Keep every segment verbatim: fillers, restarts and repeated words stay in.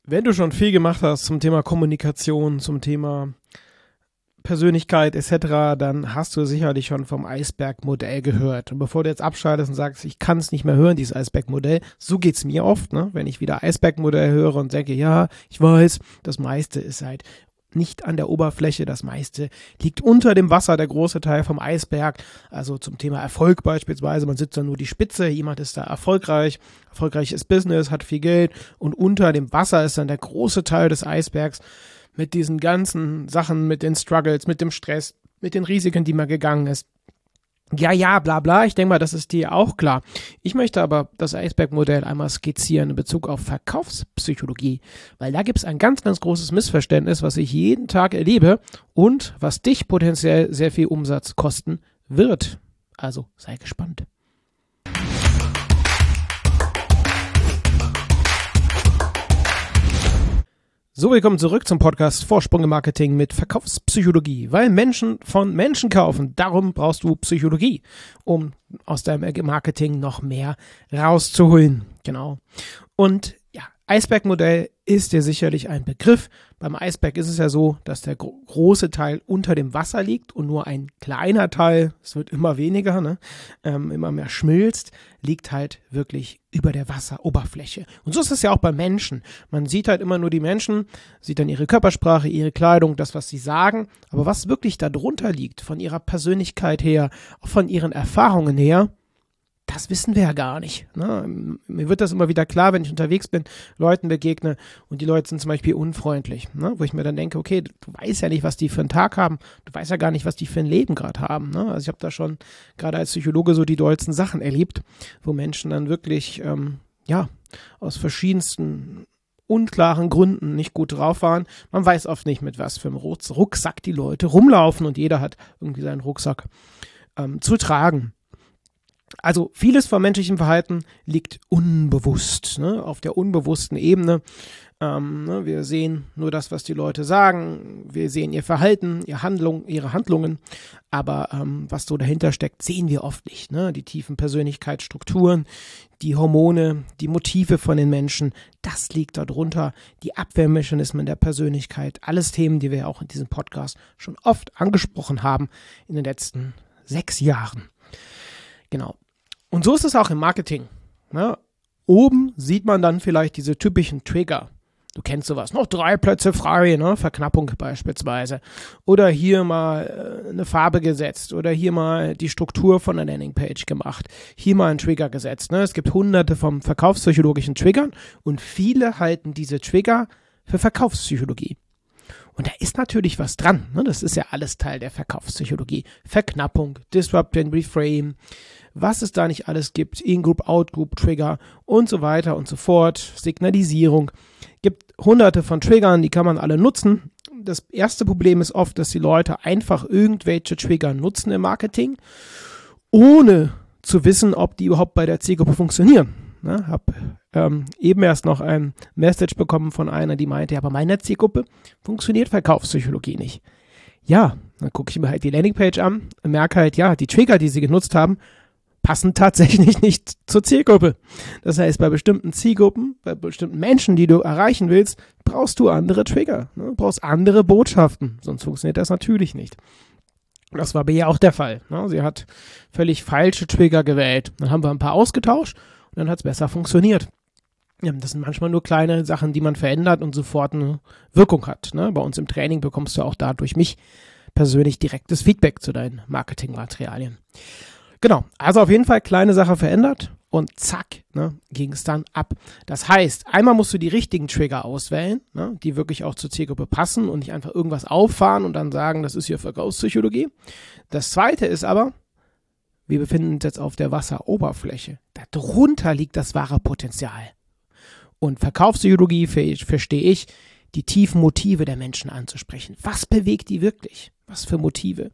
Wenn du schon viel gemacht hast zum Thema Kommunikation, zum Thema Persönlichkeit et cetera, dann hast du sicherlich schon vom Eisbergmodell gehört. Und bevor du jetzt abschaltest und sagst, ich kann es nicht mehr hören, dieses Eisbergmodell, so geht's mir oft, ne? Wenn ich wieder Eisbergmodell höre und denke, ja, ich weiß, das meiste ist halt nicht an der Oberfläche, das meiste liegt unter dem Wasser, der große Teil vom Eisberg, also zum Thema Erfolg beispielsweise, man sieht da nur die Spitze, jemand ist da erfolgreich, erfolgreiches Business, hat viel Geld und unter dem Wasser ist dann der große Teil des Eisbergs mit diesen ganzen Sachen, mit den Struggles, mit dem Stress, mit den Risiken, die man gegangen ist. Ja, ja, bla bla, ich denke mal, das ist dir auch klar. Ich möchte aber das Eisbergmodell einmal skizzieren in Bezug auf Verkaufspsychologie, weil da gibt es ein ganz, ganz großes Missverständnis, was ich jeden Tag erlebe und was dich potenziell sehr viel Umsatz kosten wird. Also sei gespannt. So, willkommen zurück zum Podcast Vorsprung im Marketing mit Verkaufspsychologie, weil Menschen von Menschen kaufen. Darum brauchst du Psychologie, um aus deinem Marketing noch mehr rauszuholen. Genau. Und ja, Eisbergmodell ist dir sicherlich ein Begriff. Beim Eisberg ist es ja so, dass der gro- große Teil unter dem Wasser liegt und nur ein kleiner Teil, es wird immer weniger, ne, ähm, immer mehr schmilzt, liegt halt wirklich über der Wasseroberfläche. Und so ist es ja auch bei Menschen. Man sieht halt immer nur die Menschen, sieht dann ihre Körpersprache, ihre Kleidung, das, was sie sagen. Aber was wirklich da drunter liegt, von ihrer Persönlichkeit her, auch von ihren Erfahrungen her, das wissen wir ja gar nicht. Ne? Mir wird das immer wieder klar, wenn ich unterwegs bin, Leuten begegne und die Leute sind zum Beispiel unfreundlich, ne? Wo ich mir dann denke, okay, du weißt ja nicht, was die für einen Tag haben, du weißt ja gar nicht, was die für ein Leben gerade haben. Ne? Also ich habe da schon gerade als Psychologe so die dollsten Sachen erlebt, wo Menschen dann wirklich, ähm, ja, aus verschiedensten unklaren Gründen nicht gut drauf waren. Man weiß oft nicht, mit was für einem Rucksack die Leute rumlaufen und jeder hat irgendwie seinen Rucksack ähm, zu tragen. Also vieles vom menschlichen Verhalten liegt unbewusst, ne, auf der unbewussten Ebene. Ähm, ne, wir sehen nur das, was die Leute sagen. Wir sehen ihr Verhalten, ihre, Handlung, ihre Handlungen. Aber ähm, was so dahinter steckt, sehen wir oft nicht. Ne? Die tiefen Persönlichkeitsstrukturen, die Hormone, die Motive von den Menschen, das liegt darunter. Die Abwehrmechanismen der Persönlichkeit. Alles Themen, die wir auch in diesem Podcast schon oft angesprochen haben in den letzten sechs Jahren. Genau. Und so ist es auch im Marketing. Ne? Oben sieht man dann vielleicht diese typischen Trigger. Du kennst sowas. Noch drei Plätze frei, ne? Verknappung beispielsweise. Oder hier mal äh, eine Farbe gesetzt. Oder hier mal die Struktur von einer Landingpage gemacht. Hier mal ein Trigger gesetzt. Ne? Es gibt hunderte von verkaufspsychologischen Triggern und viele halten diese Trigger für Verkaufspsychologie. Und da ist natürlich was dran. Ne? Das ist ja alles Teil der Verkaufspsychologie. Verknappung, Disrupt and Reframe, was es da nicht alles gibt, In-Group, Out-Group, Trigger und so weiter und so fort, Signalisierung. Gibt hunderte von Triggern, die kann man alle nutzen. Das erste Problem ist oft, dass die Leute einfach irgendwelche Trigger nutzen im Marketing, ohne zu wissen, ob die überhaupt bei der Zielgruppe funktionieren. Ne, habe ähm, eben erst noch ein Message bekommen von einer, die meinte, ja, bei meiner Zielgruppe funktioniert Verkaufspsychologie nicht. Ja, dann gucke ich mir halt die Landingpage an und merke halt, ja, die Trigger, die sie genutzt haben, passen tatsächlich nicht zur Zielgruppe. Das heißt, bei bestimmten Zielgruppen, bei bestimmten Menschen, die du erreichen willst, brauchst du andere Trigger, ne? Du brauchst andere Botschaften, sonst funktioniert das natürlich nicht. Das war bei ihr auch der Fall. Ne? Sie hat völlig falsche Trigger gewählt. Dann haben wir ein paar ausgetauscht. Und dann hat es besser funktioniert. Ja, das sind manchmal nur kleine Sachen, die man verändert und sofort eine Wirkung hat. Ne? Bei uns im Training bekommst du auch da durch mich persönlich direktes Feedback zu deinen Marketingmaterialien. Genau, also auf jeden Fall kleine Sache verändert und zack, ne, ging es dann ab. Das heißt, einmal musst du die richtigen Trigger auswählen, ne, die wirklich auch zur Zielgruppe passen und nicht einfach irgendwas auffahren und dann sagen, das ist hier Verkaufspsychologie. Das zweite ist aber, wir befinden uns jetzt auf der Wasseroberfläche. Darunter liegt das wahre Potenzial. Und Verkaufspsychologie verstehe ich, die tiefen Motive der Menschen anzusprechen. Was bewegt die wirklich? Was für Motive?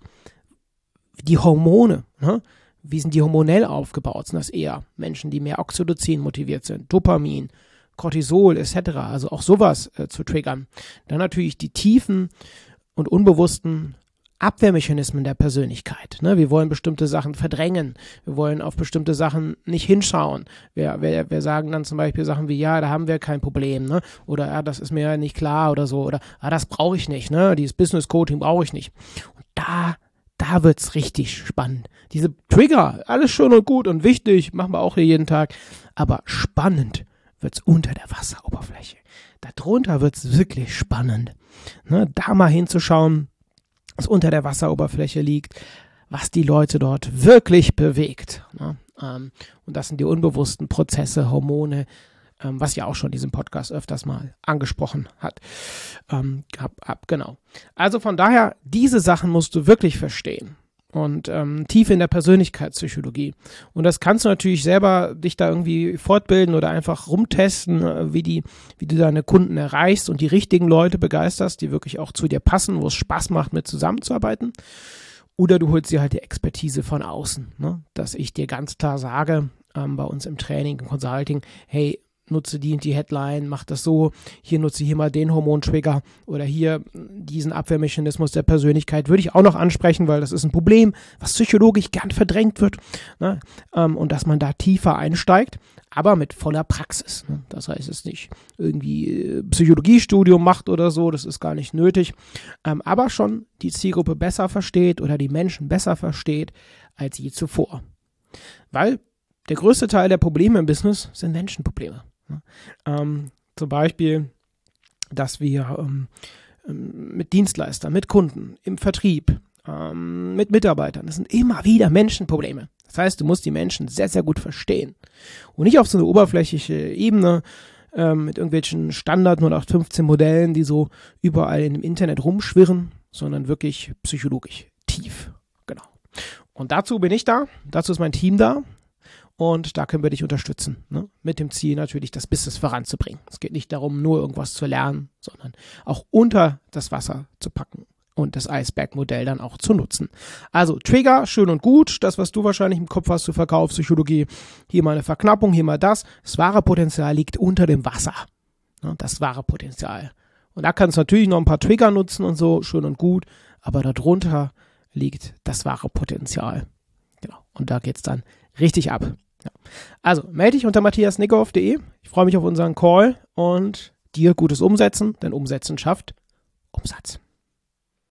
Die Hormone, ne? Wie sind die hormonell aufgebaut? Sind das eher Menschen, die mehr Oxytocin motiviert sind, Dopamin, Cortisol et cetera. Also auch sowas äh, zu triggern. Dann natürlich die tiefen und unbewussten Abwehrmechanismen der Persönlichkeit. Ne? Wir wollen bestimmte Sachen verdrängen. Wir wollen auf bestimmte Sachen nicht hinschauen. Wir, wir, wir sagen dann zum Beispiel Sachen wie, ja, da haben wir kein Problem. Ne? Oder, ja, das ist mir nicht klar oder so. Oder, ah, das brauche ich nicht. Ne? Dieses Business Coaching brauche ich nicht. Und da, da wird's richtig spannend. Diese Trigger, alles schön und gut und wichtig, machen wir auch hier jeden Tag. Aber spannend wird's unter der Wasseroberfläche. Darunter wird's wirklich spannend. Ne? Da mal hinzuschauen, was unter der Wasseroberfläche liegt, was die Leute dort wirklich bewegt. Ne? Ähm, und das sind die unbewussten Prozesse, Hormone, ähm, was ja auch schon in diesem Podcast öfters mal angesprochen hat. Ähm, ab, ab, genau. Also von daher, diese Sachen musst du wirklich verstehen. Und ähm, tief in der Persönlichkeitspsychologie. Und das kannst du natürlich selber dich da irgendwie fortbilden oder einfach rumtesten, wie die, wie du deine Kunden erreichst und die richtigen Leute begeisterst, die wirklich auch zu dir passen, wo es Spaß macht, mit zusammenzuarbeiten. Oder du holst dir halt die Expertise von außen, ne? Dass ich dir ganz klar sage, ähm, bei uns im Training, im Consulting, hey, nutze die und die Headline, mach das so, hier nutze hier mal den Hormontrigger oder hier diesen Abwehrmechanismus der Persönlichkeit, würde ich auch noch ansprechen, weil das ist ein Problem, was psychologisch gern verdrängt wird, ne? ähm, und dass man da tiefer einsteigt, aber mit voller Praxis. Ne? Das heißt, es nicht irgendwie Psychologiestudium macht oder so, das ist gar nicht nötig, ähm, aber schon die Zielgruppe besser versteht oder die Menschen besser versteht als je zuvor. Weil der größte Teil der Probleme im Business sind Menschenprobleme. Ähm, zum Beispiel, dass wir ähm, mit Dienstleistern, mit Kunden, im Vertrieb, ähm, mit Mitarbeitern, das sind immer wieder Menschenprobleme. Das heißt, du musst die Menschen sehr, sehr gut verstehen. Und nicht auf so eine oberflächliche Ebene ähm, mit irgendwelchen Standard null acht fünfzehn Modellen, die so überall im Internet rumschwirren, sondern wirklich psychologisch tief. Genau. Und dazu bin ich da, dazu ist mein Team da. Und da können wir dich unterstützen, ne? Mit dem Ziel natürlich, das Business voranzubringen. Es geht nicht darum, nur irgendwas zu lernen, sondern auch unter das Wasser zu packen und das Eisbergmodell dann auch zu nutzen. Also Trigger, schön und gut, das, was du wahrscheinlich im Kopf hast zur Verkaufspsychologie, hier mal eine Verknappung, hier mal das. Das wahre Potenzial liegt unter dem Wasser, ne? Das wahre Potenzial. Und da kannst du natürlich noch ein paar Trigger nutzen und so, schön und gut, aber darunter liegt das wahre Potenzial. Genau. Und da geht's dann richtig ab. Ja. Also, melde dich unter matthias nickhoff punkt de. Ich freue mich auf unseren Call und dir gutes Umsetzen, denn Umsetzen schafft Umsatz.